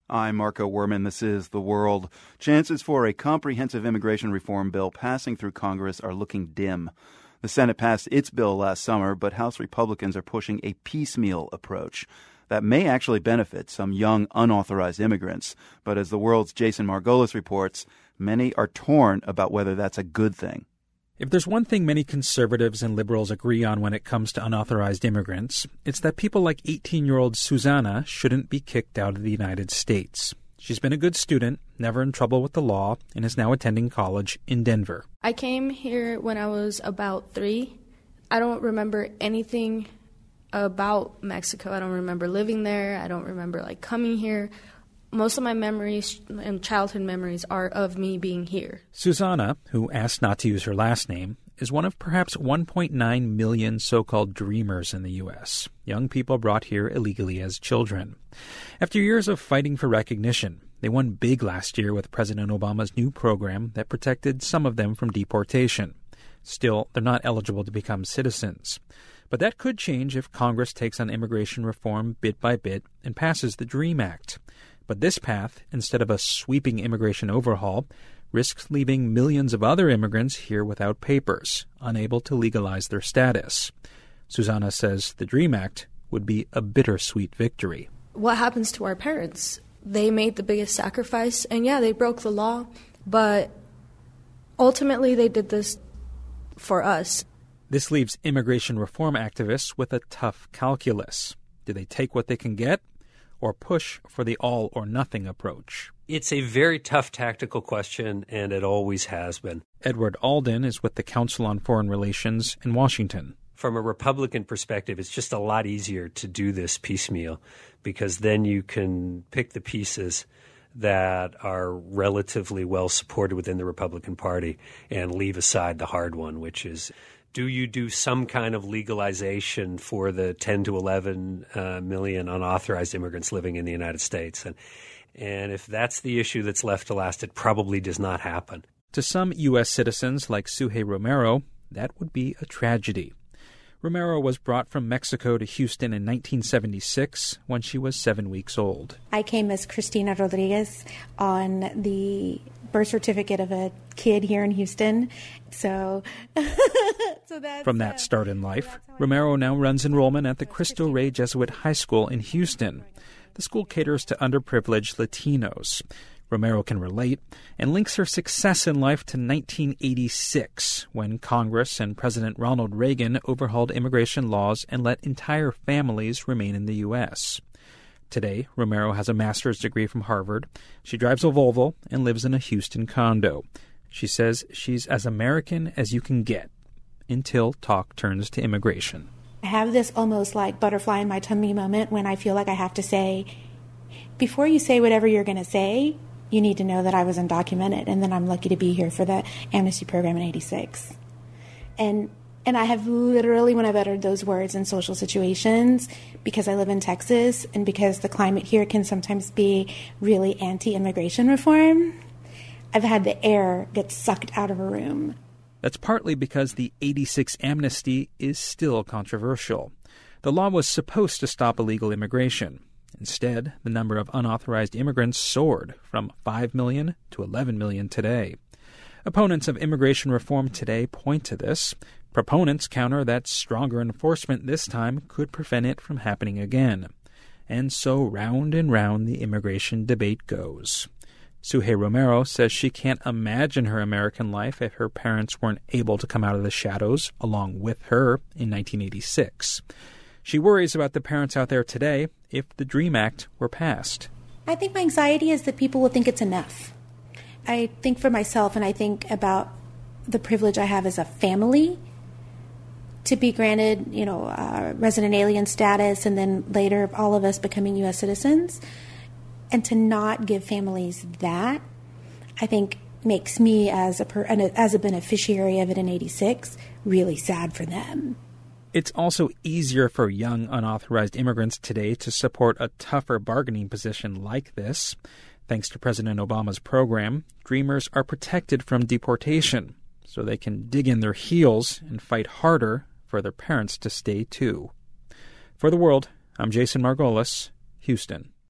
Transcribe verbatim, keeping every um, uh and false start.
I'm Marco Werman. This is The World. Chances for a comprehensive immigration reform bill passing through Congress are looking dim. The Senate passed its bill last summer, but House Republicans are pushing a piecemeal approach that may actually benefit some young, unauthorized immigrants. But as The World's Jason Margolis reports, many are torn about whether that's a good thing. If there's one thing many conservatives and liberals agree on when it comes to unauthorized immigrants, it's that people like eighteen-year-old Susanna shouldn't be kicked out of the United States. She's been a good student, never in trouble with the law, and is now attending college in Denver. I came here when I was about three. I don't remember anything about Mexico. I don't remember living there. I don't remember, like, coming here. Most of my memories and childhood memories are of me being here. Susanna, who asked not to use her last name, is one of perhaps one point nine million so-called dreamers in the U S, young people brought here illegally as children. After years of fighting for recognition, they won big last year with President Obama's new program that protected some of them from deportation. Still, they're not eligible to become citizens. But that could change if Congress takes on immigration reform bit by bit and passes the DREAM Act. But this path, instead of a sweeping immigration overhaul, risks leaving millions of other immigrants here without papers, unable to legalize their status. Susanna says the DREAM Act would be a bittersweet victory. What happens to our parents? They made the biggest sacrifice, and yeah, they broke the law, but ultimately they did this for us. This leaves immigration reform activists with a tough calculus. Do they take what they can get, or push for the all-or-nothing approach? It's a very tough tactical question, and it always has been. Edward Alden is with the Council on Foreign Relations in Washington. From a Republican perspective, it's just a lot easier to do this piecemeal, because then you can pick the pieces that are relatively well supported within the Republican Party and leave aside the hard one, which is, do you do some kind of legalization for the ten to eleven uh, million unauthorized immigrants living in the United States? And, and if that's the issue that's left to last, it probably does not happen. To some U S citizens like Suhey Romero, that would be a tragedy. Romero was brought from Mexico to Houston in nineteen seventy-six when she was seven weeks old. I came as Cristina Rodriguez on the birth certificate of a kid here in Houston. So, so that's, From that start in life, Romero now runs enrollment at the Cristo Rey Jesuit High School in Houston. The school caters to underprivileged Latinos. Romero can relate and links her success in life to nineteen eighty-six, when Congress and President Ronald Reagan overhauled immigration laws and let entire families remain in the U S. Today, Romero has a master's degree from Harvard. She drives a Volvo and lives in a Houston condo. She says she's as American as you can get, until talk turns to immigration. I have this almost like butterfly in my tummy moment when I feel like I have to say, before you say whatever you're going to say, you need to know that I was undocumented and that I'm lucky to be here for the amnesty program in eighty-six. And and I have literally, when I've uttered those words in social situations, because I live in Texas and because the climate here can sometimes be really anti-immigration reform, I've had the air get sucked out of a room. That's partly because the eighty-six amnesty is still controversial. The law was supposed to stop illegal immigration. Instead, the number of unauthorized immigrants soared from five million to eleven million today. Opponents of immigration reform today point to this. Proponents counter that stronger enforcement this time could prevent it from happening again. And so round and round the immigration debate goes. Suhey Romero says she can't imagine her American life if her parents weren't able to come out of the shadows along with her in nineteen eighty-six. She worries about the parents out there today if the DREAM Act were passed. I think my anxiety is that people will think it's enough. I think for myself, and I think about the privilege I have as a family to be granted, you know, uh, resident alien status, and then later all of us becoming U S citizens, and to not give families that, I think makes me as a per, as a beneficiary of it in eighty-six really sad for them. It's also easier for young unauthorized immigrants today to support a tougher bargaining position like this. Thanks to President Obama's program, Dreamers are protected from deportation, so they can dig in their heels and fight harder for their parents to stay too. For The World, I'm Jason Margolis, Houston.